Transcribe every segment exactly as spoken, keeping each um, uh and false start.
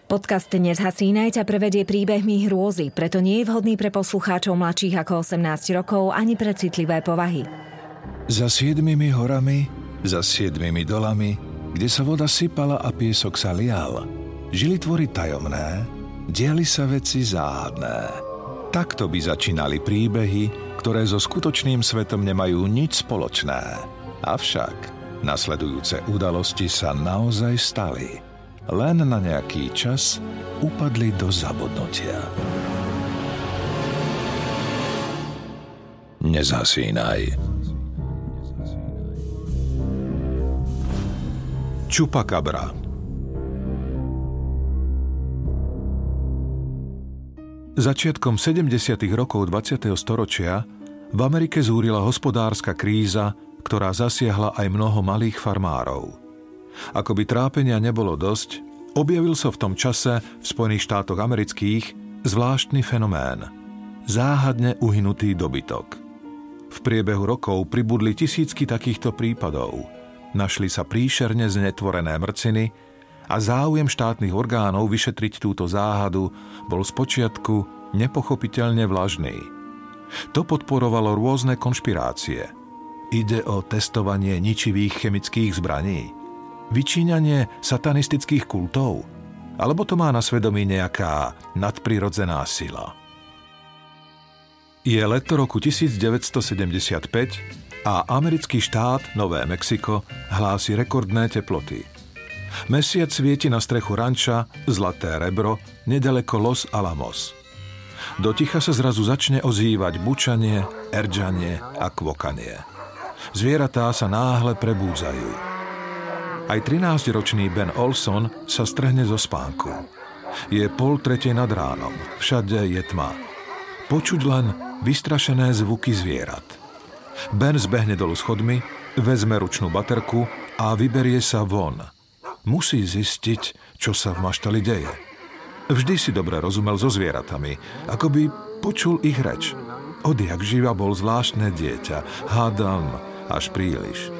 Podcast Nezhasínaj ťa prevedie príbehmi hrôzy, preto nie je vhodný pre poslucháčov mladších ako osemnásť rokov ani pre citlivé povahy. Za siedmimi horami, za siedmimi dolami, kde sa voda sypala a piesok sa lial, žili tvory tajomné, diali sa veci záhadné. Takto by začínali príbehy, ktoré so skutočným svetom nemajú nič spoločné. Avšak nasledujúce udalosti sa naozaj stali. Len na nejaký čas upadli do zabudnutia. Nezhasínaj. Chupacabra. Začiatkom sedemdesiatych rokov dvadsiateho storočia v Amerike zúrila hospodárska kríza, ktorá zasiahla aj mnoho malých farmárov. Ako by trápenia nebolo dosť, objavil sa v tom čase v Spojených štátoch amerických zvláštny fenomén. Záhadne uhynutý dobytok. V priebehu rokov pribudli tisícky takýchto prípadov. Našli sa príšerne znetvorené mrciny a záujem štátnych orgánov vyšetriť túto záhadu bol spočiatku nepochopiteľne vlažný. To podporovalo rôzne konšpirácie. Ide o testovanie ničivých chemických zbraní, vyčíňanie satanistických kultov, alebo to má na svedomí nejaká nadprirodzená sila. Je leto roku devätnásťsedemdesiatpäť a americký štát Nové Mexiko hlási rekordné teploty. Mesiac svieti na strechu ranča Zlaté rebro nedaleko Los Alamos. Do ticha sa zrazu začne ozývať bučanie, erdžanie a kvokanie. Zvieratá sa náhle prebúdzajú. Aj trinásťročný Ben Olson sa strhne zo spánku. Je pol tretej nad ránom, všade je tma. Počuť len vystrašené zvuky zvierat. Ben zbehne dolu schodmi, vezme ručnú baterku a vyberie sa von. Musí zistiť, čo sa v maštali deje. Vždy si dobre rozumel so zvieratami, ako by počul ich reč. Odjak živa bol zvláštne dieťa, hádam až príliš.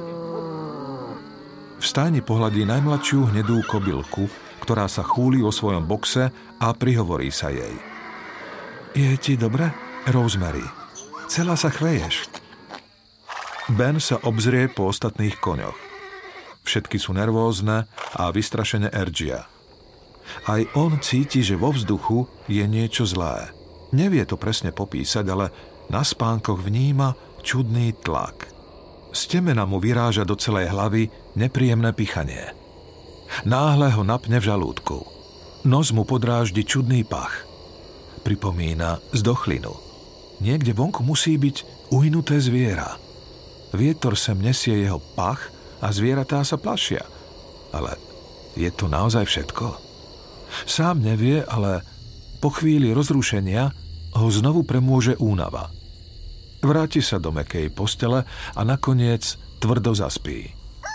V stajni pohľadí najmladšiu hnedú kobylku, ktorá sa chúli vo svojom boxe a prihovorí sa jej. Je ti dobre, Rosemary? Celá sa chveješ. Ben sa obzrie po ostatných koňoch. Všetky sú nervózne a vystrašene erdžia. Aj on cíti, že vo vzduchu je niečo zlé. Nevie to presne popísať, ale na spánkoch vníma čudný tlak. Z temena mu vyráža do celej hlavy nepríjemné pichanie. Náhle ho napne v žalúdku. Nos mu podráždi čudný pach. Pripomína zdochlinu. Niekde vonku musí byť uhynuté zviera. Vietor sem nesie jeho pach a zvieratá sa plašia. Ale je to naozaj všetko? Sám nevie, ale po chvíli rozrušenia ho znovu premôže únava. Vráti sa do mäkkej postele a nakoniec tvrdo zaspí.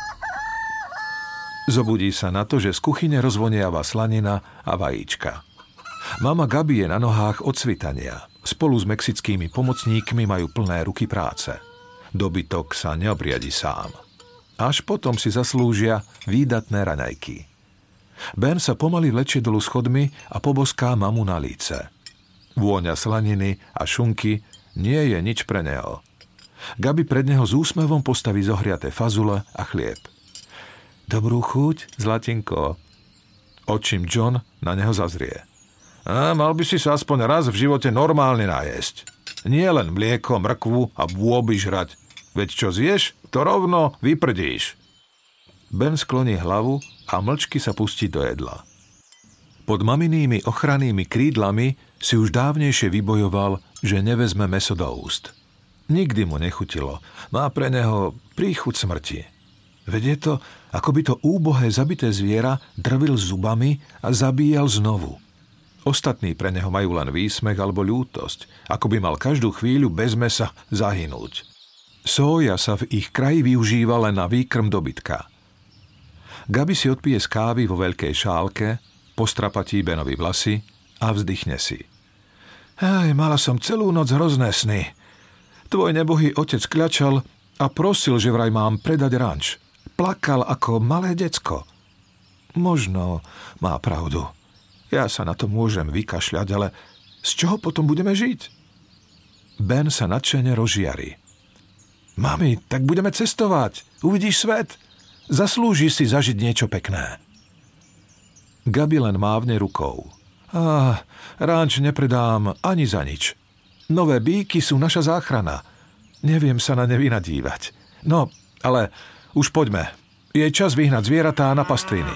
Zobudí sa na to, že z kuchyne rozvoniava slanina a vajíčka. Mama Gabi je na nohách od svitania. Spolu s mexickými pomocníkmi majú plné ruky práce. Dobytok sa neobriadi sám. Až potom si zaslúžia výdatné raňajky. Ben sa pomaly vlečie dolu schodmi a poboská mamu na líce. Vôňa slaniny a šunky nie je nič pre neho. Gabi pred neho s úsmevom postaví zohriaté fazule a chlieb. Dobrú chuť, zlatinko. Očím John na neho zazrie. A mal by si sa aspoň raz v živote normálne najesť. Nie len mlieko, mrkvu a bôby žrať. Veď čo zješ, to rovno vyprdíš. Ben skloní hlavu a mlčky sa pustí do jedla. Pod maminými ochrannými krídlami si už dávnejšie vybojoval, že nevezme mäso do úst. Nikdy mu nechutilo. Má pre neho príchuť smrti. Veď je to, ako by to úbohé zabité zviera drvil zubami a zabíjal znovu. Ostatní pre neho majú len výsmech alebo ľútosť, ako by mal každú chvíľu bez mäsa zahynúť. Sója sa v ich kraji využíva len na výkrm dobytka. Gabi si odpije z kávy vo veľkej šálke, postrapatí Benovi vlasy a vzdychne si. Hej, mala som celú noc hrozné sny. Tvoj nebohý otec kľačal a prosil, že vraj mám predať ranč. Plakal ako malé decko. Možno má pravdu. Ja sa na to môžem vykašľať, ale z čoho potom budeme žiť? Ben sa nadšene rozžiari. Mami, tak budeme cestovať. Uvidíš svet. Zaslúžiš si zažiť niečo pekné. Gabi len mávne rukou. Á, ranč nepredám ani za nič. Nové býky sú naša záchrana. Neviem sa na ne vynadívať. No, ale už poďme. Je čas vyhnať zvieratá na pastviny.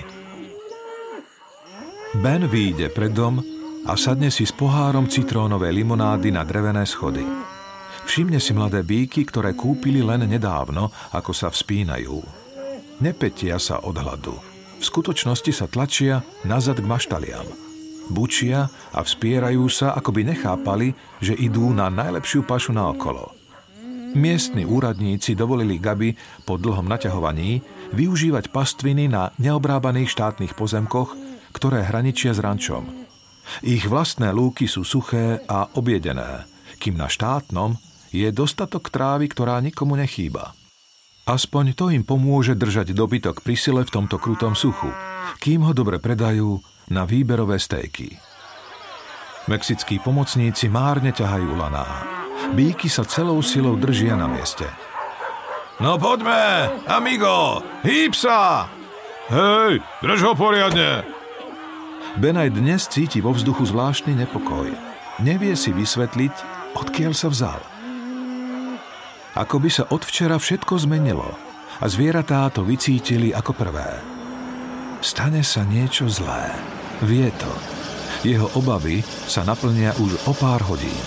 Ben vyjde pred dom a sadne si s pohárom citrónovej limonády na drevené schody. Všimne si mladé býky, ktoré kúpili len nedávno, ako sa vzpínajú. Nepätia sa od hladu. V skutočnosti sa tlačia nazad k maštaliam. Bučia a vspierajú sa, ako by nechápali, že idú na najlepšiu pašu naokolo. Miestni úradníci dovolili Gabi po dlhom naťahovaní využívať pastviny na neobrábaných štátnych pozemkoch, ktoré hraničia s rančom. Ich vlastné lúky sú suché a objedené, kým na štátnom je dostatok trávy, ktorá nikomu nechýba. Aspoň to im pomôže držať dobytok pri sile v tomto krutom suchu, kým ho dobre predajú na výberové stejky. Mexickí pomocníci márne ťahajú laná. Býky sa celou silou držia na mieste. No poďme, amigo, hýb sa! Hej, drž ho poriadne! Ben aj dnes cíti vo vzduchu zvláštny nepokoj. Nevie si vysvetliť, odkiaľ sa vzal. Ako by sa od včera všetko zmenilo a zvieratá to vycítili ako prvé. Stane sa niečo zlé. Vie to. Jeho obavy sa naplnia už o pár hodín.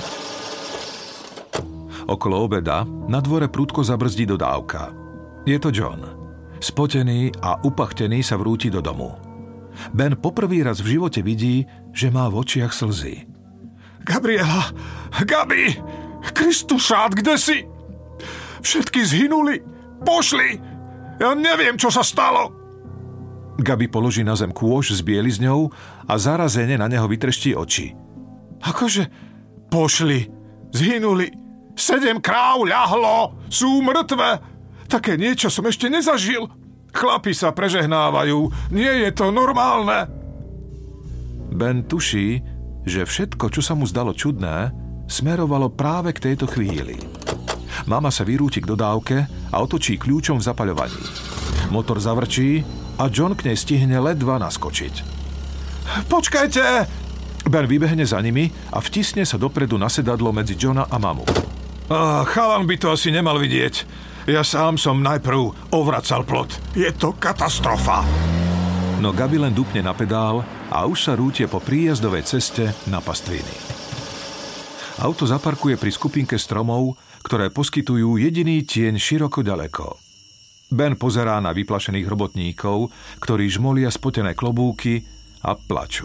Okolo obeda na dvore prudko zabrzdí dodávka. Je to John. Spotený a upachtený sa vrúti do domu. Ben poprvý raz v živote vidí, že má v očiach slzy. Gabriela! Gabi! Kristušát, kde si? Všetky zhynuli! Pošli! Ja neviem, čo sa stalo! Gabi položí na zem kôš s bielizňou a zarazene na neho vytreští oči. Akože? Pošli! Zhynuli! Sedem kráv ľahlo! Sú mŕtve! Také niečo som ešte nezažil! Chlapi sa prežehnávajú! Nie je to normálne! Ben tuší, že všetko, čo sa mu zdalo čudné, smerovalo práve k tejto chvíli. Mama sa vyrúti k dodávke a otočí kľúčom v zapaľovaní. Motor zavrčí a John k nej stihne ledva naskočiť. Počkajte! Ben vybehne za nimi a vtisne sa dopredu na sedadlo medzi Johna a mamu. Ah, chalan by to asi nemal vidieť. Ja sám som najprv ovracal plot. Je to katastrofa. No Gabi len dupne na pedál a už sa rútie po príjazdovej ceste na pastviny. Auto zaparkuje pri skupinke stromov, ktoré poskytujú jediný tieň široko ďaleko. Ben pozerá na vyplašených robotníkov, ktorí žmolia spotené klobúky a plačú.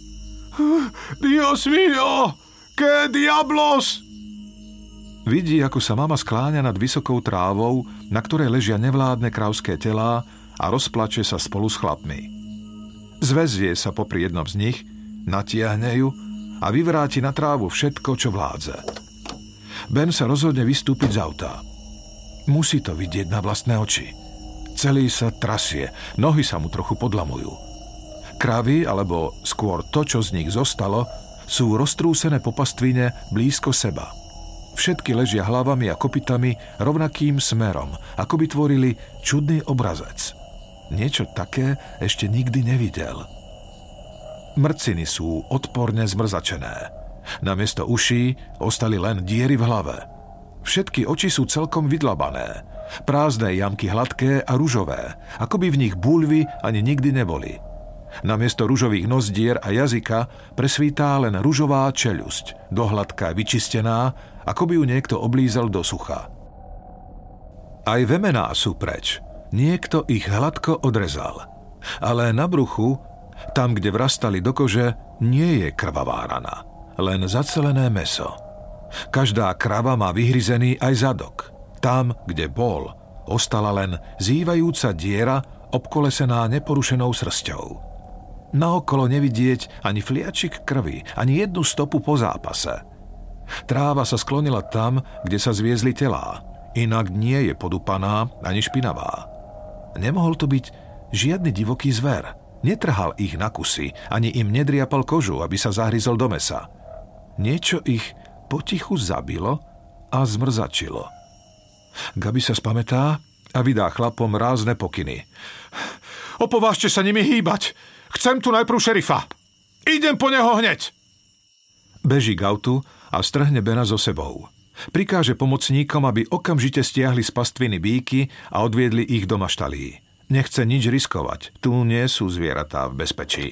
Dios mío! Que diablos! Vidí, ako sa mama skláňa nad vysokou trávou, na ktorej ležia nevládne krávské telá a rozplače sa spolu s chlapmi. Zväzie sa popri jednom z nich, natiahne ju a vyvráti na trávu všetko, čo vládze. Ben sa rozhodne vystúpiť z auta. Musí to vidieť na vlastné oči. Celý sa trasie, nohy sa mu trochu podlamujú. Kravy, alebo skôr to, čo z nich zostalo, sú roztrúsené po pastvine blízko seba. Všetky ležia hlavami a kopytami rovnakým smerom, ako by tvorili čudný obrazec. Niečo také ešte nikdy nevidel. Mrciny sú odporne zmrzačené. Namiesto uší ostali len diery v hlave. Všetky oči sú celkom vydlabané. Prázdne jamky hladké a ružové, ako by v nich buľvy ani nikdy neboli. Namiesto ružových nozdier a jazyka presvítá len ružová čeľusť, dohladká vyčistená, ako by ju niekto oblízal do sucha. Aj vemená sú preč. Niekto ich hladko odrezal. Ale na bruchu, tam, kde vrastali do kože, nie je krvavá rana. Len zacelené mäso. Každá krava má vyhryzený aj zadok. Tam, kde bol, ostala len zývajúca diera, obkolesená neporušenou srsťou. Naokolo nevidieť ani fliačik krvi, ani jednu stopu po zápase. Tráva sa sklonila tam, kde sa zviezli telá, inak nie je podupaná ani špinavá. Nemohol to byť žiadny divoký zver. Netrhal ich na kusy, ani im nedriapal kožu, aby sa zahryzol do mäsa. Niečo ich potichu zabilo a zmrzačilo. Gabi sa spamätá a vydá chlapom rázne pokyny. Opovážte sa nimi hýbať. Chcem tu najprv šerifa. Idem po neho hneď. Beží k autu a strhne Bena so sebou. Prikáže pomocníkom, aby okamžite stiahli z pastviny býky a odviedli ich do maštalí. Nechce nič riskovať. Tu nie sú zvieratá v bezpečí.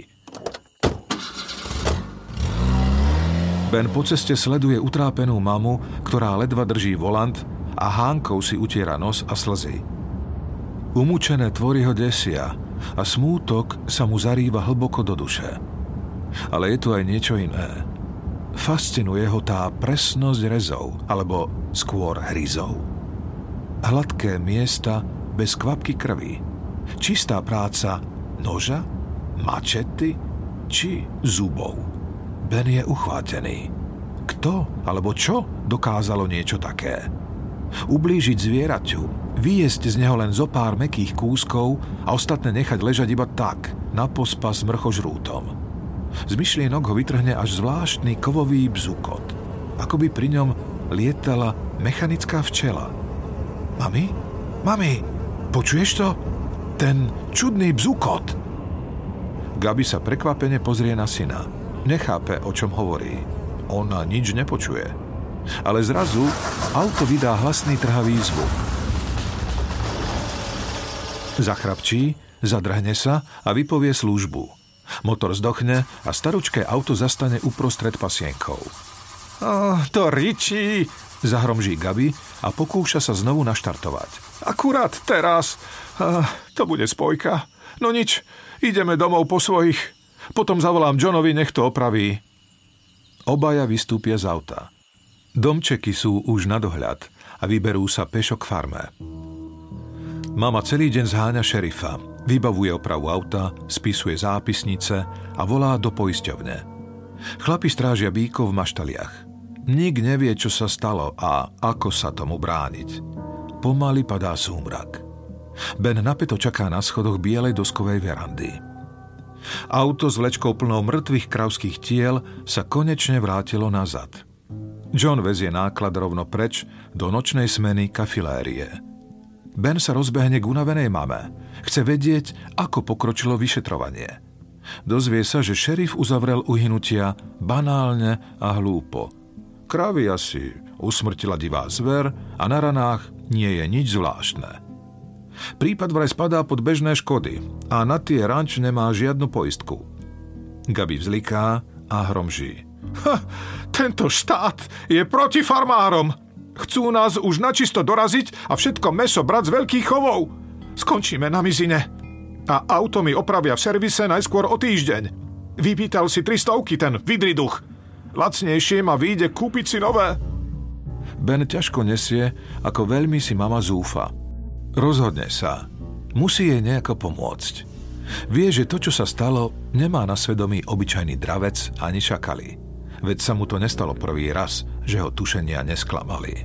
Ben po ceste sleduje utrápenú mamu, ktorá ledva drží volant a hánkou si utiera nos a slzy. Umúčené tvory ho desia a smútok sa mu zarýva hlboko do duše. Ale je tu aj niečo iné. Fascinuje ho tá presnosť rezov, alebo skôr hryzov. Hladké miesta bez kvapky krvi. Čistá práca noža, mačety či zubov. Ben je uchvátený. Kto alebo čo dokázalo niečo také? Ublížiť zvieraťu, vyjesť z neho len zo pár mäkkých kúskov a ostatné nechať ležať iba tak, na pospas mrchožrútom. Z myšlienok ho vytrhne až zvláštny kovový bzukot. Ako by pri ňom lietala mechanická včela. Mami? Mami, počuješ to? Ten čudný bzukot. Gabi sa prekvapene pozrie na syna. Nechápe, o čom hovorí. Ona nič nepočuje. Ale zrazu auto vydá hlasný trhavý zvuk. Zachrapčí, zadrhne sa a vypovie službu. Motor zdochne a staručké auto zastane uprostred pasienkov. Oh, to ričí, zahromží Gabi a pokúša sa znovu naštartovať. Akurát teraz. Ah, to bude spojka. No nič, ideme domov po svojich. Potom zavolám Johnovi, nech to opraví. Obaja vystúpia z auta. Domčeky sú už na dohľad a vyberú sa pešo k farme. Mama celý deň zháňa šerifa, vybavuje opravu auta, spisuje zápisnice a volá do poisťovne. Chlapi strážia bíkov v maštaliach. Nik nevie, čo sa stalo a ako sa tomu brániť. Pomaly padá súmrak. Ben napäto čaká na schodoch bielej doskovej verandy. Auto s vlečkou plnou mŕtvych kravských tiel sa konečne vrátilo nazad. John vezie náklad rovno preč do nočnej smeny kafilérie. Ben sa rozbehne k unavenej mame. Chce vedieť, ako pokročilo vyšetrovanie. Dozvie sa, že šerif uzavrel uhynutia banálne a hlúpo. Kravy asi usmrtila divá zver a na ranách nie je nič zvláštne. Prípad vraj spadá pod bežné škody a na tie ranč nemá žiadnu poistku. Gabi vzliká a hromží. Ha, tento štát je proti farmárom. Chcú nás už načisto doraziť a všetko mäso brať z veľkých chovov. Skončíme na mizine. A auto mi opravia v servise najskôr o týždeň. Vypýtal si tri stovky ten vidriduch. Lacnejšie ma vyjde kúpiť si nové. Ben ťažko nesie, ako veľmi si mama zúfa. Rozhodne sa. Musí jej nejako pomôcť. Vie, že to, čo sa stalo, nemá na svedomí obyčajný dravec ani šakali. Veď sa mu to nestalo prvý raz, že ho tušenia nesklamali.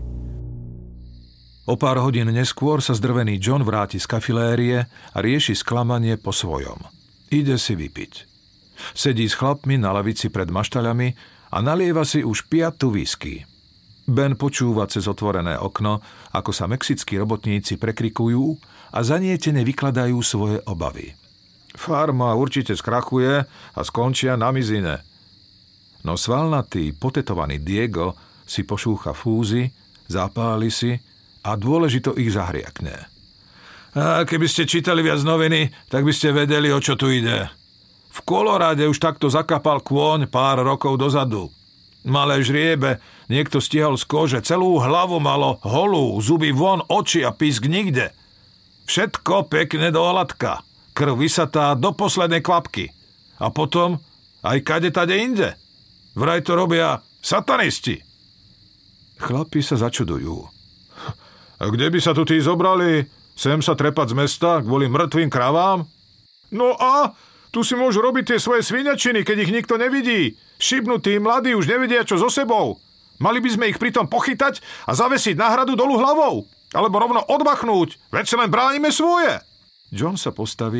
O pár hodín neskôr sa zdrvený John vráti z kafilérie a rieši sklamanie po svojom. Ide si vypiť. Sedí s chlapmi na lavici pred maštaľami a nalieva si už piatu whisky. Ben počúva cez otvorené okno, ako sa mexickí robotníci prekrikujú a zanietene vykladajú svoje obavy. Farma určite skrachuje a skončia na mizine. No svalnatý, potetovaný Diego si pošúcha fúzy, zapáli si a dôležito ich zahriakne. A keby ste čítali viac noviny, tak by ste vedeli, o čo tu ide. V Koloráde už takto zakapal kôň pár rokov dozadu. Malé žriebe, niekto stihal z kože, celú hlavu malo holú, zuby von, oči a pisk nikde. Všetko pekne do hladka, krv vysatá do poslednej kvapky. A potom aj kade tade inde. Vraj to robia satanisti. Chlapi sa začudujú. A kde by sa tu tí zobrali? Sem sa trepať z mesta kvôli mŕtvým kravám? No a tu si môžu robiť tie svoje sviňačiny, keď ich nikto nevidí. Šibnutí mladí už nevedia, čo so sebou. Mali by sme ich pritom pochytať a zavesiť na hradu dolu hlavou. Alebo rovno odmachnúť, veď sa len bránime svoje. John sa postaví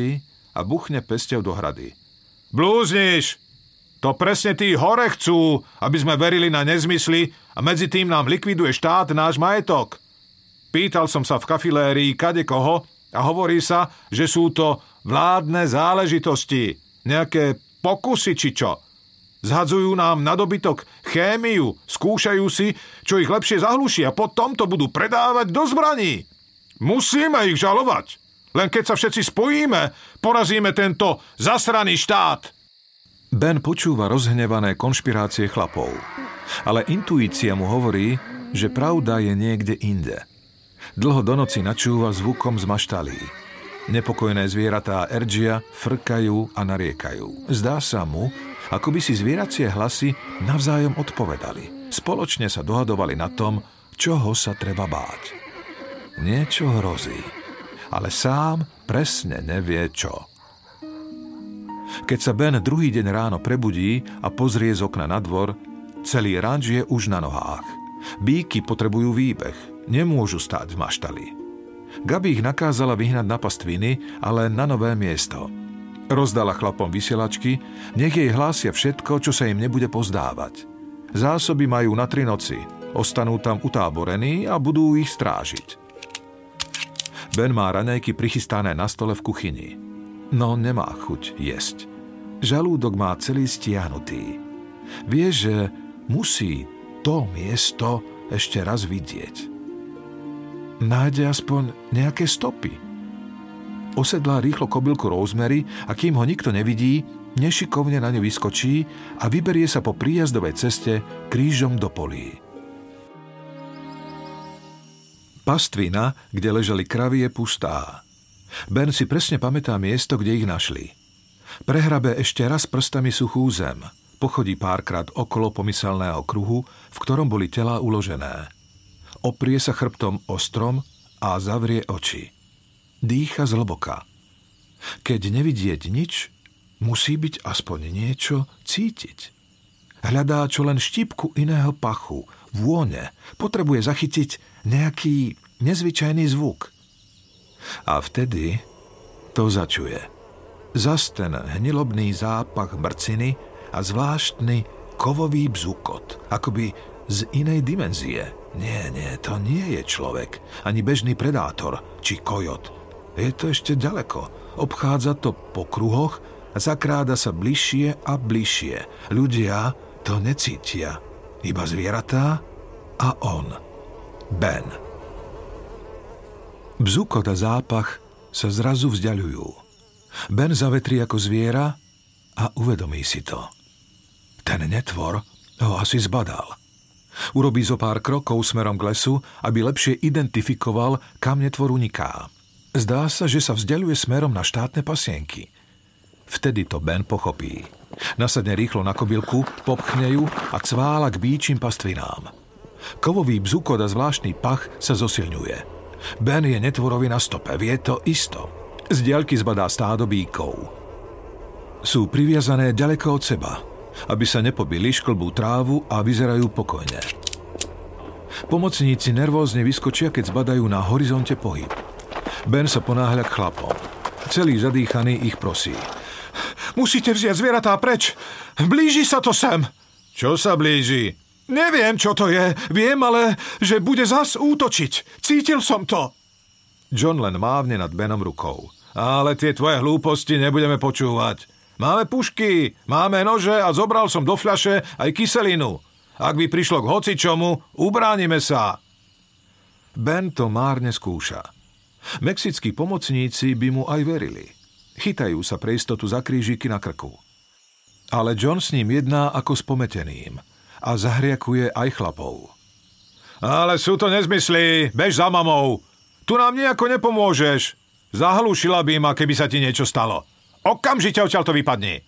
a buchne pesťou do hrady. Blúzniš! To presne tí hore chcú, aby sme verili na nezmysly a medzi tým nám likviduje štát náš majetok. Pýtal som sa v kafilérii kade koho a hovorí sa, že sú to vládne záležitosti, nejaké pokusy či čo. Zhadzujú nám na dobytok chémiu, skúšajú si, čo ich lepšie zahluší a potom to budú predávať do zbraní. Musíme ich žalovať. Len keď sa všetci spojíme, porazíme tento zasraný štát. Ben počúva rozhnevané konšpirácie chlapov. Ale intuícia mu hovorí, že pravda je niekde inde. Dlho do noci načúva zvukom z maštalí. Nepokojné zvieratá Ergia frkajú a nariekajú. Zdá sa mu, ako by si zvieracie hlasy navzájom odpovedali. Spoločne sa dohadovali na tom, čoho sa treba báť. Niečo hrozí, ale sám presne nevie čo. Keď sa Ben druhý deň ráno prebudí a pozrie z okna na dvor, celý ranč je už na nohách. Bíky potrebujú výbeh, nemôžu stáť v maštali. Gabi ich nakázala vyhnať na pastviny, ale na nové miesto. Rozdala chlapom vysielačky, nech jej hlásia všetko, čo sa im nebude pozdávať. Zásoby majú na tri noci, ostanú tam utáborení a budú ich strážiť. Ben má raňajky prichystané na stole v kuchyni. No nemá chuť jesť. Žalúdok má celý stiahnutý. Vie, že musí to miesto ešte raz vidieť. Nájde aspoň nejaké stopy. Osedlá rýchlo kobylku Rosemary a kým ho nikto nevidí, nešikovne na ňu vyskočí a vyberie sa po príjazdovej ceste krížom do polí. Pastvina, kde ležali kravy, je pustá. Ben si presne pamätá miesto, kde ich našli. Prehrabe ešte raz prstami suchú zem, pochodí párkrát okolo pomyselného kruhu, v ktorom boli telá uložené. Oprie sa chrbtom o strom a zavrie oči. Dýcha zhlboka. Keď nevidieť nič, musí byť aspoň niečo cítiť. Hľadá čo len štípku iného pachu, vône, potrebuje zachytiť nejaký nezvyčajný zvuk. A vtedy to začuje. Zas ten hnilobný zápach mrciny a zvláštny kovový bzukot, akoby z inej dimenzie. Nie, nie, to nie je človek, ani bežný predátor, či kojot. Je to ešte ďaleko. Obchádza to po kruhoch a zakráda sa bližšie a bližšie. Ľudia to necítia. Iba zvieratá a on. Ben. Bzukot a zápach sa zrazu vzdiaľujú. Ben zavetrí ako zviera a uvedomí si to. Ten netvor ho asi zbadal. Urobí zo pár krokov smerom k lesu, aby lepšie identifikoval, kam netvor uniká. Zdá sa, že sa vzdiaľuje smerom na štátne pasienky. Vtedy to Ben pochopí. Nasadne rýchlo na kobylku, popchne ju a cvála k bíčim pastvinám. Kovový bzukot a zvláštny pach sa zosilňuje. Ben je netvorovi na stope, vie to isto. Z diaľky zbadá stádo bíkov. Sú priviazané ďaleko od seba, aby sa nepobili, šklbú trávu a vyzerajú pokojne. Pomocníci nervózne vyskočia, keď zbadajú na horizonte pohyb. Ben sa ponáhľa k chlapom. Celý zadýchaný ich prosí. Musíte vziať zvieratá preč. Blíži sa to sem. Čo sa blíži? Neviem, čo to je. Viem ale, že bude zas útočiť. Cítil som to. John len mávne nad Benom rukou. Ale tie tvoje hlúposti nebudeme počúvať. Máme pušky, máme nože a zobral som do fľaše aj kyselinu. Ak by prišlo k hocičomu, ubránime sa. Ben to márne skúša. Mexickí pomocníci by mu aj verili. Chytajú sa pre istotu za krížiky na krku. Ale John s ním jedná ako s pometeným a zahriakuje aj chlapov. Ale sú to nezmysly, bež za mamou. Tu nám nejako nepomôžeš. Zahlúšila by ma, keby sa ti niečo stalo. Okamžite odtiaľ to vypadni.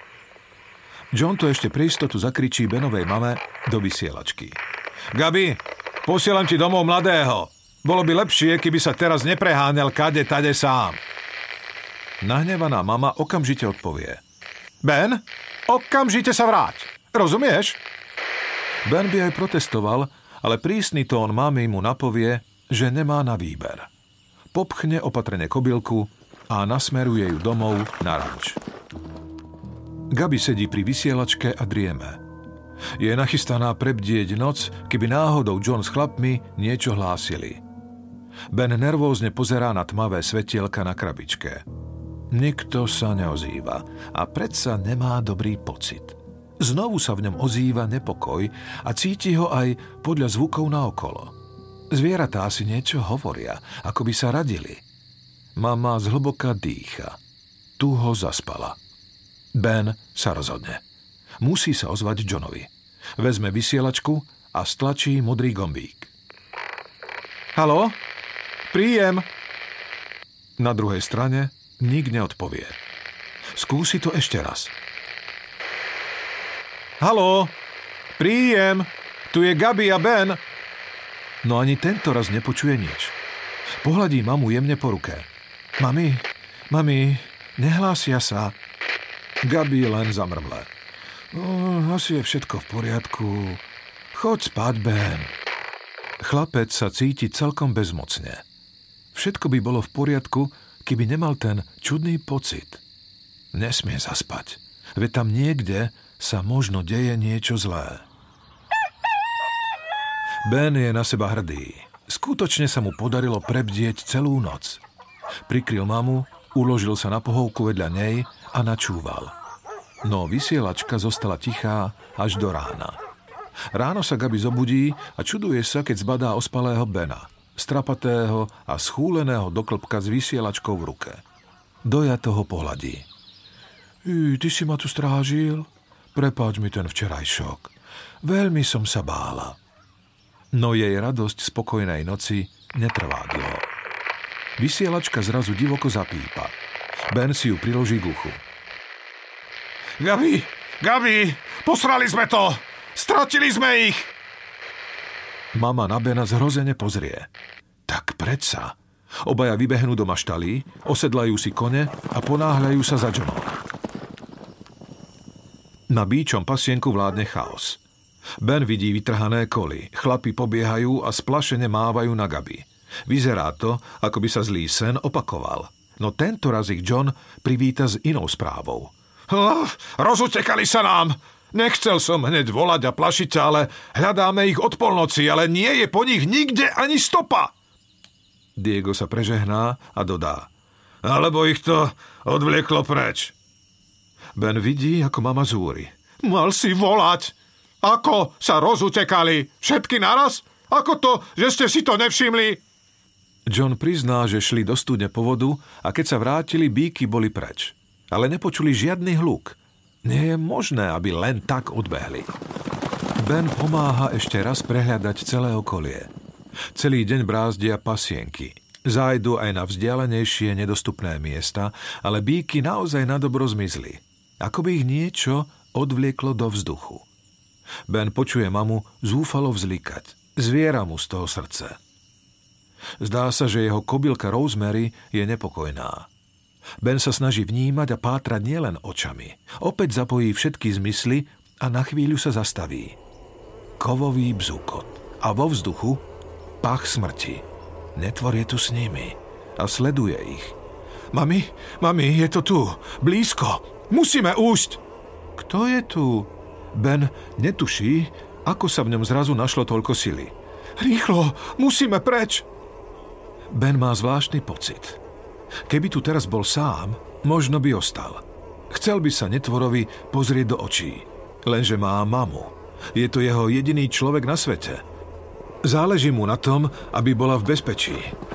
John to ešte pre istotu zakričí Benovej mame do vysielačky. Gabi, posielam ti domov mladého. Bolo by lepšie, keby sa teraz nepreháňal kade tade sám. Nahnevaná mama okamžite odpovie. Ben, okamžite sa vráť. Rozumieš? Ben by aj protestoval, ale prísny tón mamy mu napovie, že nemá na výber. Popchne opatrne kobylku a nasmeruje ju domov na ranč. Gabi sedí pri vysielačke a drieme. Je nachystaná prebdieť noc, keby náhodou John s chlapmi niečo hlásili. Ben nervózne pozerá na tmavé svetielka na krabičke. Nikto sa neozýva a predsa nemá dobrý pocit. Znovu sa v ňom ozýva nepokoj a cíti ho aj podľa zvukov naokolo. Zvieratá si niečo hovoria, ako by sa radili. Mama zhlboka dýcha. Tu ho zaspala. Ben sa rozhodne. Musí sa ozvať Johnovi. Vezme vysielačku a stlačí modrý gombík. Haló? Príjem! Na druhej strane nik neodpovie. Skúsi to ešte raz. Haló? Príjem! Tu je Gabi a Ben! No ani tento raz nepočuje nič. Pohľadí mamu jemne po ruke. Mami, mami, nehlásia sa. Gabi len zamrmle. Oh, asi je všetko v poriadku. Choď spať, Ben. Chlapec sa cíti celkom bezmocne. Všetko by bolo v poriadku, keby nemal ten čudný pocit. Nesmie zaspať, veď tam niekde sa možno deje niečo zlé. Ben je na seba hrdý. Skutočne sa mu podarilo prebdieť celú noc. Prikryl mamu, uložil sa na pohovku vedľa nej a načúval. No vysielačka zostala tichá až do rána. Ráno sa Gabi zobudí a čuduje sa, keď zbadá ospalého Bena, strapatého a schúleného do klbka s vysielačkou v ruke. Dojato ho pohľadí. Ty si ma tu strážil? Prepáč mi ten včerajšok. Veľmi som sa bála. No jej radosť spokojnej noci netrvá dlho. Vysielačka zrazu divoko zapípa. Ben si ju priloží k uchu. Gabi, Gabi, posrali sme to! Stratili sme ich! Mama na Bena zhrozene pozrie. Tak predsa. Obaja vybehnú do maštalí, osedlajú si kone a ponáhľajú sa za Johnom. Na býčom pasienku vládne chaos. Ben vidí vytrhané koly, chlapi pobiehajú a splašene mávajú na Gabi. Vyzerá to, ako by sa zlý sen opakoval. No tento raz ich John privíta s inou správou. Oh, rozutekali sa nám! Nechcel som hneď volať a plašiť ťa, ale hľadáme ich od polnoci, ale nie je po nich nikde ani stopa. Diego sa prežehná a dodá. Alebo ich to odvlieklo preč. Ben vidí, ako mama zúri. Mal si volať. Ako sa rozutekali? Všetky naraz? Ako to, že ste si to nevšimli? John prizná, že šli do studne po vodu a keď sa vrátili, býky boli preč. Ale nepočuli žiadny hluk. Nie je možné, aby len tak odbehli. Ben pomáha ešte raz prehľadať celé okolie. Celý deň brázdia pasienky. Zájdu aj na vzdialenejšie nedostupné miesta, ale býky naozaj nadobro zmizli. Ako by ich niečo odvlieklo do vzduchu. Ben počuje mamu zúfalo vzlikať. Zviera mu z toho srdce. Zdá sa, že jeho kobylka Rosemary je nepokojná. Ben sa snaží vnímať a pátrať nielen očami. Opäť zapojí všetky zmysly a na chvíľu sa zastaví. Kovový bzúkot a vo vzduchu pach smrti. Netvor je tu s nimi a sleduje ich. Mami, mami, je to tu, blízko. Musíme újsť. Kto je tu? Ben netuší, ako sa v ňom zrazu našlo toľko sily. Rýchlo, musíme preč. Ben má zvláštny pocit. Keby tu teraz bol sám, možno by ostal. Chcel by sa netvorovi pozrieť do očí. Lenže má mamu. Je to jeho jediný človek na svete. Záleží mu na tom, aby bola v bezpečí.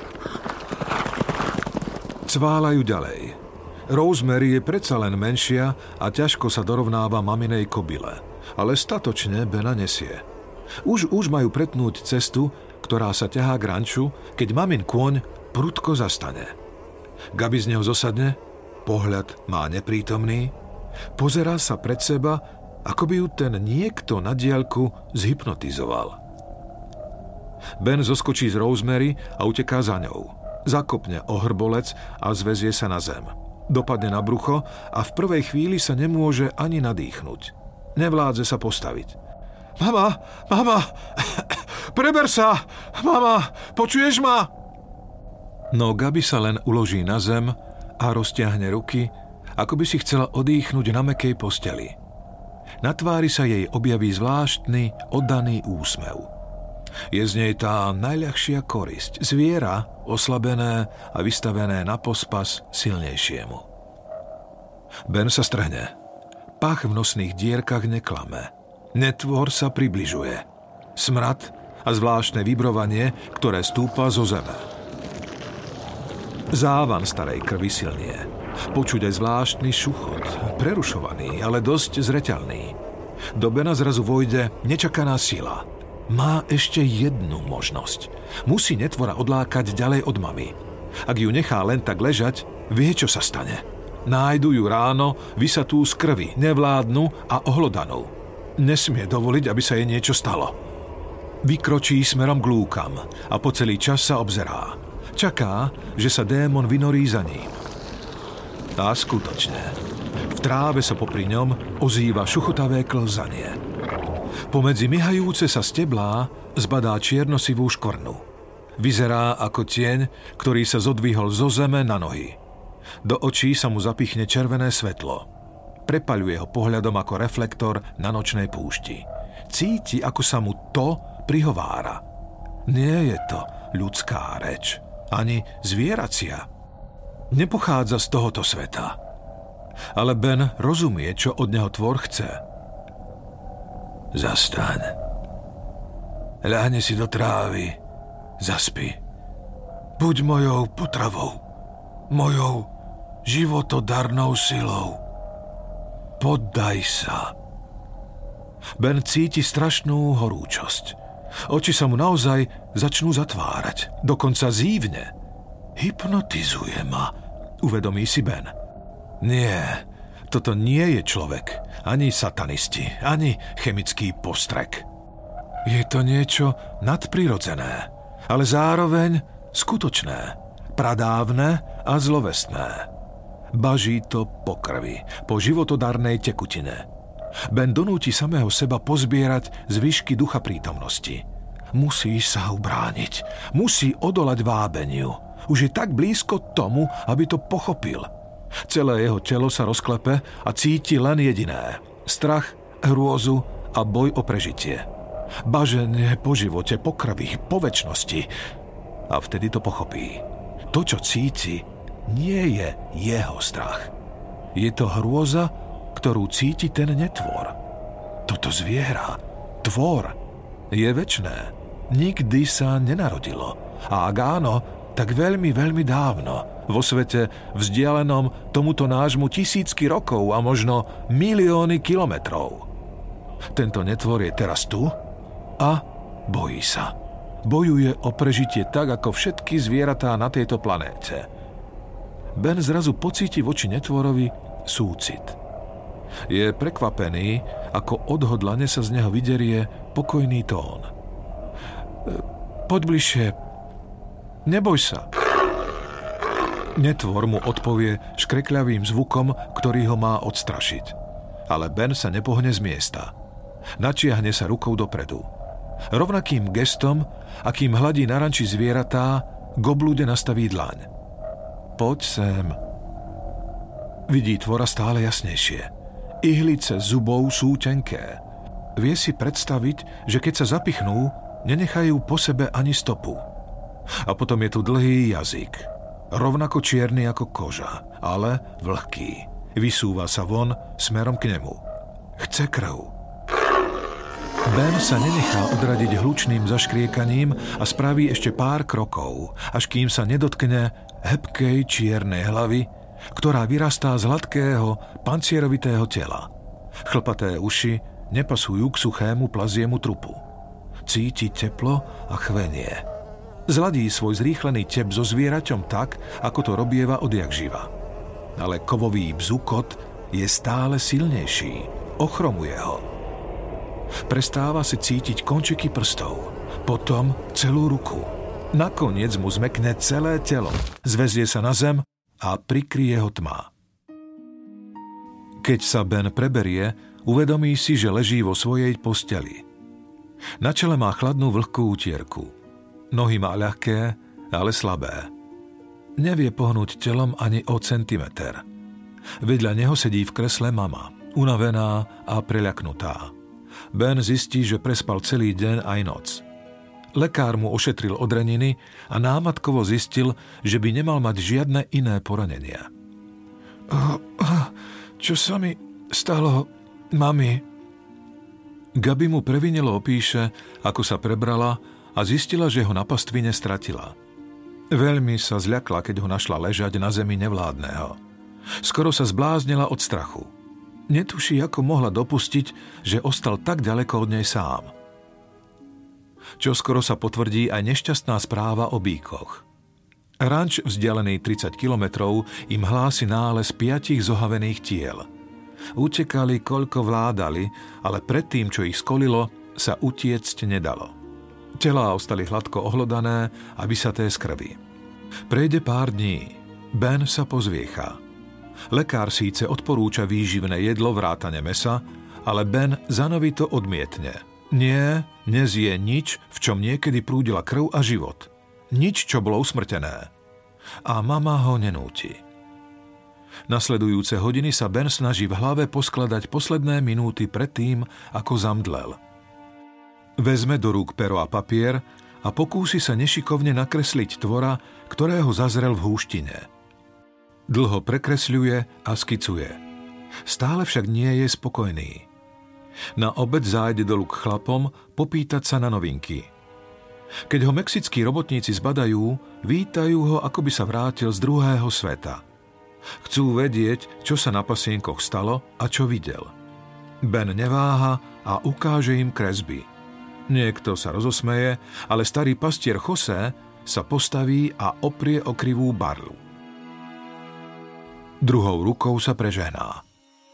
Cválajú ďalej. Rosemary je predsa len menšia a ťažko sa dorovnáva maminej kobyle. Ale statočne Bena nesie. Už, už majú pretnúť cestu, ktorá sa ťahá k ranču, keď mamin kôň prudko zastane. Gabi z neho zosadne, pohľad má neprítomný, pozerá sa pred seba, ako by ju ten niekto na diaľku zhypnotizoval. Ben zoskočí z Rosemary a uteká za ňou. Zakopne o hrbolec a zväzie sa na zem. Dopadne na brucho a v prvej chvíli sa nemôže ani nadýchnuť. Nevládze sa postaviť. Mama, mama, preber sa, mama, počuješ ma? No Gabi sa len uloží na zem a roztiahne ruky, ako by si chcela odýchnuť na mäkkej posteli. Na tvári sa jej objaví zvláštny, oddaný úsmev. Je z nej tá najľahšia korisť, zviera oslabené a vystavené na pospas silnejšiemu. Ben sa strhne. Pach v nosných dierkach neklame. Netvor sa približuje. Smrad a zvláštne vibrovanie, ktoré stúpa zo zeme. Závan starej krvi silnie. Počuť aj zvláštny šuchot, prerušovaný, ale dosť zreteľný. Do Bena zrazu vojde nečakaná sila. Má ešte jednu možnosť. Musí netvora odlákať ďalej od mamy. Ak ju nechá len tak ležať, vie, čo sa stane. Nájdu ju ráno, vysatú z krvi, nevládnu a ohlodanú. Nesmie dovoliť, aby sa jej niečo stalo. Vykročí smerom k lúkam a po celý čas sa obzerá. Čaká, že sa démon vynorí za ním. A skutočne, v tráve sa popri ňom ozýva šuchotavé klzanie. Pomedzi myhajúce sa steblá zbadá čiernosivú škornu. Vyzerá ako tieň, ktorý sa zodvihol zo zeme na nohy. Do očí sa mu zapichne červené svetlo. Prepaľuje ho pohľadom ako reflektor na nočnej púšti. Cíti, ako sa mu to prihovára. Nie je to ľudská reč, ani zvieracia. Nepochádza z tohoto sveta. Ale Ben rozumie, čo od neho tvor chce. Zastaň. Ľahni si do trávy. Zaspi. Buď mojou potravou. Mojou životodarnou silou. Poddaj sa. Ben cíti strašnú horúčosť. Oči sa mu naozaj začnú zatvárať. Dokonca zívne. Hypnotizuje ma, uvedomí si Ben. Nie, toto nie je človek, ani satanisti, ani chemický postrek. Je to niečo nadprirodzené, ale zároveň skutočné, pradávne a zlovestné. Baží to po krvi, po životodarnej tekutine. Ben donúti samého seba pozbierať zvyšky ducha prítomnosti. Musí sa ubrániť, musí odolať vábeniu. Už je tak blízko tomu, aby to pochopil. Celé jeho telo sa rozklepe a cíti len jediné. Strach, hrôzu a boj o prežitie. Baženie po živote, po krvi, po večnosti. A vtedy to pochopí. To, čo cíti, nie je jeho strach. Je to hrôza, ktorú cíti ten netvor. Toto zviera, tvor, je večné. Nikdy sa nenarodilo. A ak áno, tak veľmi, veľmi dávno, vo svete vzdialenom tomuto nášmu tisícky rokov a možno milióny kilometrov. Tento netvor je teraz tu a bojí sa. Bojuje o prežitie tak, ako všetky zvieratá na tejto planéte. Ben zrazu pocíti voči netvorovi súcit. Je prekvapený, ako odhodlane sa z neho vyderie pokojný tón. Poď bližšie. Neboj sa. Netvor mu odpovie škrekľavým zvukom, ktorý ho má odstrašiť. Ale Ben sa nepohne z miesta. Načiahne sa rukou dopredu. Rovnakým gestom, akým hladí na ranči zvieratá, k oblude nastaví dlaň. Poď sem. Vidí tvora stále jasnejšie. Ihlice zubov sú tenké. Vie si predstaviť, že keď sa zapichnú, nenechajú po sebe ani stopu. A potom je tu dlhý jazyk. Rovnako čierny ako koža, ale vlhký. Vysúva sa von smerom k nemu. Chce krv. Ben sa nenechá odradiť hlučným zaškriekaním a spraví ešte pár krokov, až kým sa nedotkne hebkej čiernej hlavy, ktorá vyrastá z hladkého, pancierovitého tela. Chlpaté uši nepasujú k suchému plaziemu trupu. Cíti teplo a chvenie. Zladí svoj zrýchlený tep so zvieraťom tak, ako to robieva odjak živa. Ale kovový bzukot je stále silnejší. Ochromuje ho. Prestáva si cítiť končiky prstov. Potom celú ruku. Nakoniec mu zmekne celé telo. Zväzie sa na zem a prikryje ho tma. Keď sa Ben preberie, uvedomí si, že leží vo svojej posteli. Na čele má chladnú vlhkú utierku. Nohy má ľahké, ale slabé. Nevie pohnúť telom ani o centimeter. Vedľa neho sedí v kresle mama, unavená a preľaknutá. Ben zistí, že prespal celý deň aj noc. Lekár mu ošetril odreniny a námatkovo zistil, že by nemal mať žiadne iné poranenia. Čo sa mi stalo, mami? Gabi mu previnilo opíše, ako sa prebrala a zistila, že ho na pastvine stratila. Veľmi sa zľakla, keď ho našla ležať na zemi nevládneho. Skoro sa zbláznila od strachu. Netuší, ako mohla dopustiť, že ostal tak ďaleko od nej sám. Čoskoro sa potvrdí aj nešťastná správa o bíkoch. Ranč vzdialený tridsať kilometrov im hlási nález piatich zohavených tiel. Utekali, koľko vládali, ale predtým, čo ich skolilo, sa utiecť nedalo. Telá ostali hladko ohlodané a vysaté z krvi. Prejde pár dní. Ben sa pozviecha. Lekár síce odporúča výživné jedlo vrátane mesa, ale Ben zanovito odmietne. Nie, nezje nič, v čom niekedy prúdila krv a život. Nič, čo bolo usmrtené. A mama ho nenúti. Nasledujúce hodiny sa Ben snaží v hlave poskladať posledné minúty predtým, ako zamdlel. Vezme do rúk pero a papier a pokúsi sa nešikovne nakresliť tvora, ktorého zazrel v húštine. Dlho prekresľuje a skicuje. Stále však nie je spokojný. Na obed zájde dolu k chlapom popýtať sa na novinky. Keď ho mexickí robotníci zbadajú, vítajú ho, ako by sa vrátil z druhého sveta. Chcú vedieť, čo sa na pasienkoch stalo a čo videl. Ben neváha a ukáže im kresby. Niekto sa rozosmeje, ale starý pastier José sa postaví a oprie o krivú barlu. Druhou rukou sa prežehná.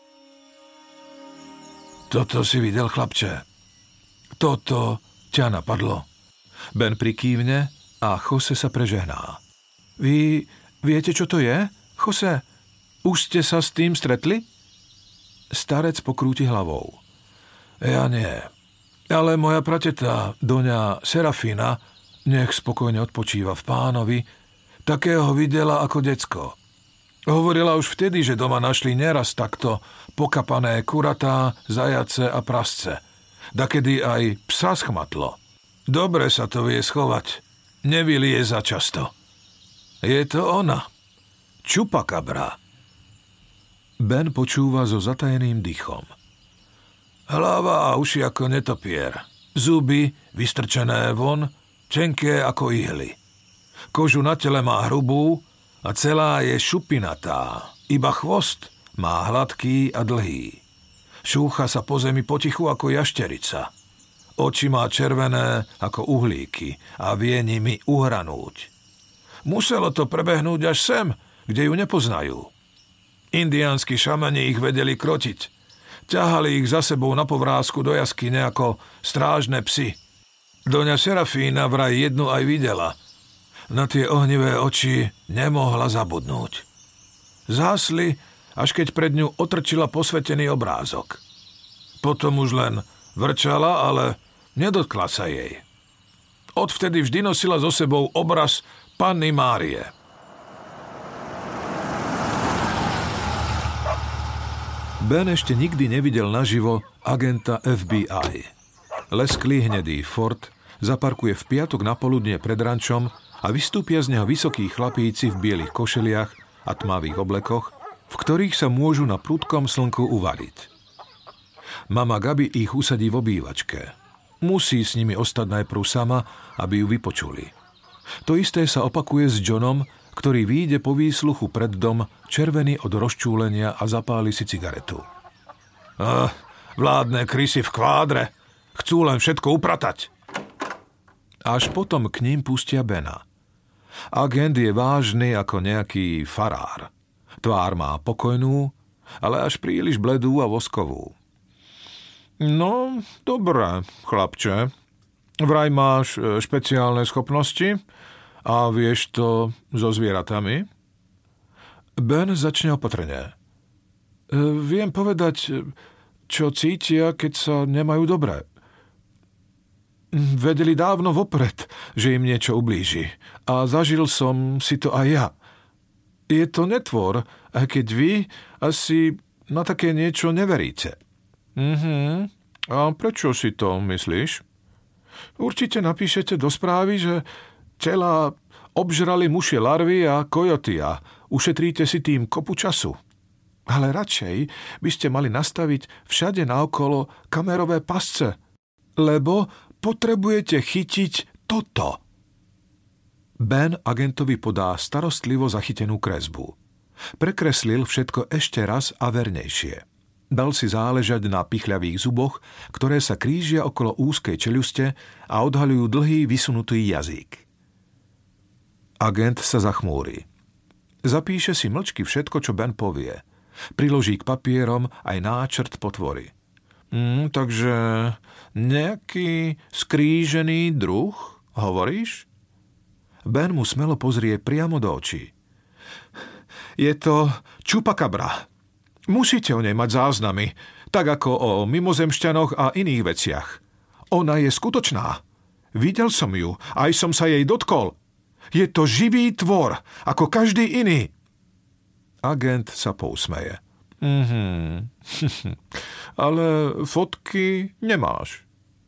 Toto si videl, chlapče? Toto ťa napadlo. Ben prikývne a José sa prežehná. Vy viete, čo to je, José? Už ste sa s tým stretli? Starec pokrúti hlavou. Ja nie. Ale moja prateta, doňa Serafína, nech spokojne odpočíva v Pánovi, takého videla ako decko. Hovorila už vtedy, že doma našli neraz takto pokapané kuratá, zajace a prasce. Dakedy aj psa schmatlo. Dobre sa to vie schovať. Nevylie za často. Je to ona. Čupakabra. Ben počúva so zatajeným dýchom. Hlava a uši ako netopier. Zuby vystrčené von, tenké ako ihly. Kožu na tele má hrubú a celá je šupinatá. Iba chvost má hladký a dlhý. Šúcha sa po zemi potichu ako jašterica. Oči má červené ako uhlíky a vie nimi uhranúť. Muselo to prebehnúť až sem, kde ju nepoznajú. Indiánsky šamani ich vedeli krotiť. Ťahali ich za sebou na povrázku do jaskyne ako strážne psy. Doňa Serafína vraj jednu aj videla. Na tie ohnivé oči nemohla zabudnúť. Zhasli, až keď pred ňu otrčila posvetený obrázok. Potom už len vrčala, ale nedotkla sa jej. Odvtedy vždy nosila so sebou obraz Panny Márie. Ben ešte nikdy nevidel naživo agenta ef bí aj. Lesklý hnedý Ford zaparkuje v piatok na poludnie pred rančom a vystúpia z neho vysokí chlapíci v bielých košeliach a tmavých oblekoch, v ktorých sa môžu na prudkom slnku uvariť. Mama Gabi ich usadí v obývačke. Musí s nimi ostať najprv sama, aby ju vypočuli. To isté sa opakuje s Johnom, ktorý výjde po výsluchu pred dom, červený od rozčúlenia a zapáli si cigaretu. Ah, vládne krysy v kvádre. Chcú len všetko upratať. Až potom k ním pustia Bena. Agent je vážny ako nejaký farár. Tvár má pokojnú, ale až príliš bledú a voskovú. No, dobré, chlapče. Vraj máš špeciálne schopnosti a vieš to so zvieratami? Ben začne opatrne. Viem povedať, čo cítia, keď sa nemajú dobre. Vedeli dávno vopred, že im niečo ublíži. A zažil som si to aj ja. Je to netvor, aj keď vy asi na také niečo neveríte. Mhm. A prečo si to myslíš? Určite napíšete do správy, že tela obžrali mušie larvy a kojoty a ušetríte si tým kopu času. Ale radšej by ste mali nastaviť všade naokolo kamerové pasce, lebo potrebujete chytiť toto. Ben agentovi podá starostlivo zachytenú kresbu. Prekreslil všetko ešte raz a vernejšie. Dal si záležať na pichľavých zuboch, ktoré sa krížia okolo úzkej čeľuste a odhaľujú dlhý vysunutý jazyk. Agent sa zachmúri. Zapíše si mlčky všetko, čo Ben povie. Priloží k papierom aj náčrt potvory. Mm, takže nejaký skrížený druh, hovoríš? Ben mu smelo pozrie priamo do očí. Je to čupakabra. Musíte o nej mať záznamy, tak ako o mimozemšťanoch a iných veciach. Ona je skutočná. Videl som ju, aj som sa jej dotkol. Je to živý tvor, ako každý iný. Agent sa pousmeje. Mhm. Ale fotky nemáš.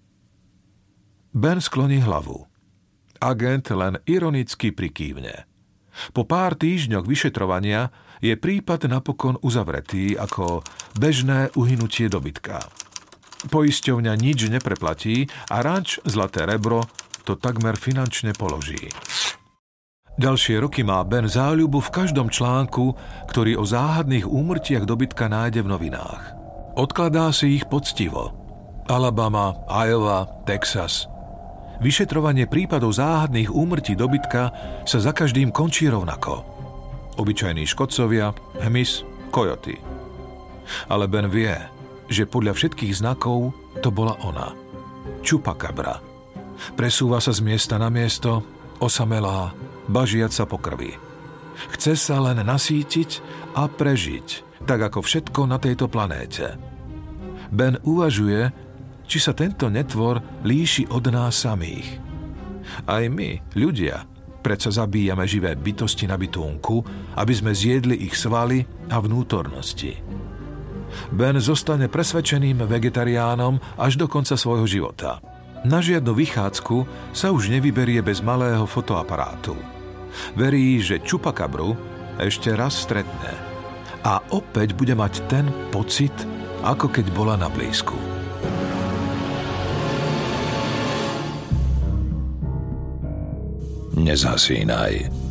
Ben skloní hlavu. Agent len ironicky prikývne. Po pár týždňoch vyšetrovania je prípad napokon uzavretý ako bežné uhynutie dobytka. Poisťovňa nič nepreplatí a ranč Zlaté rebro to takmer finančne položí. Ďalšie roky má Ben záľubu v každom článku, ktorý o záhadných úmrtiach dobytka nájde v novinách. Odkladá si ich poctivo. Alabama, Iowa, Texas. Vyšetrovanie prípadov záhadných úmrtí dobytka sa za každým končí rovnako. Obyčajní škodcovia, hmyz, kojoty. Ale Ben vie, že podľa všetkých znakov to bola ona. Čupakabra. Presúva sa z miesta na miesto, osamelá, bažiaca po krvi. Chce sa len nasýtiť a prežiť, tak ako všetko na tejto planéte. Ben uvažuje, či sa tento netvor líši od nás samých. Aj my, ľudia, predsa zabíjame živé bytosti na bytunku, aby sme zjedli ich svaly a vnútornosti. Ben zostane presvedčeným vegetariánom až do konca svojho života. Na žiadnu vychádzku sa už nevyberie bez malého fotoaparátu. Verí, že čupakabru ešte raz stretne. A opäť bude mať ten pocit, ako keď bola na blízku. Nezhasínaj.